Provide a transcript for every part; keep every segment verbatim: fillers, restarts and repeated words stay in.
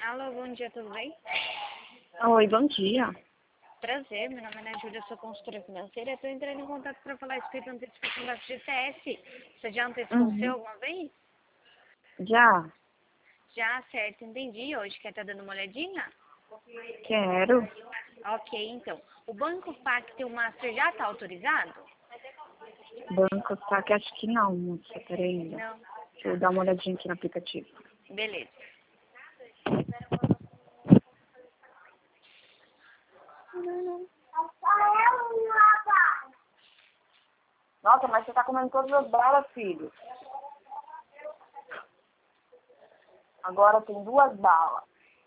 Alô, bom dia, tudo bem? Oi, bom dia. Prazer, meu nome é Ana Júlia, sou consultora financeira. Estou entrando em contato para falar a respeito da antecipação da F G T S. Você já antecipou o seu Uhum. alguma vez? Já? Já, certo, entendi. Hoje quer estar dando uma olhadinha? Quero. Ok, então. O Banco Pacto e o Master já está autorizado? Banco tá que acho que não, moça. Peraí. Não. Deixa eu dar uma olhadinha aqui no aplicativo. Beleza. Nossa, mas você tá comendo todas as balas, filho. Agora tem duas balas.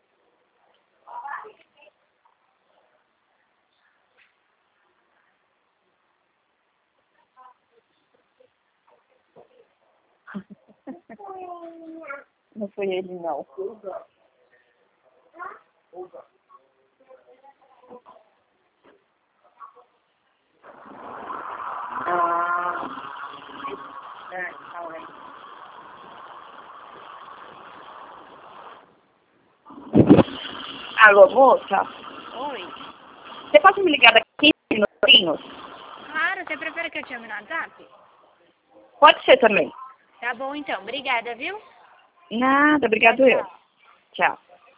Não foi ele, não. Ah, é, calma aí. Alô, moça? Oi. Você pode me ligar daqui quinze minutinhos? Claro, você prefere que eu te chame no WhatsApp? Pode ser também. Tá bom, então. Obrigada, viu? Nada, Tchau, obrigado eu. tchau. Tchau.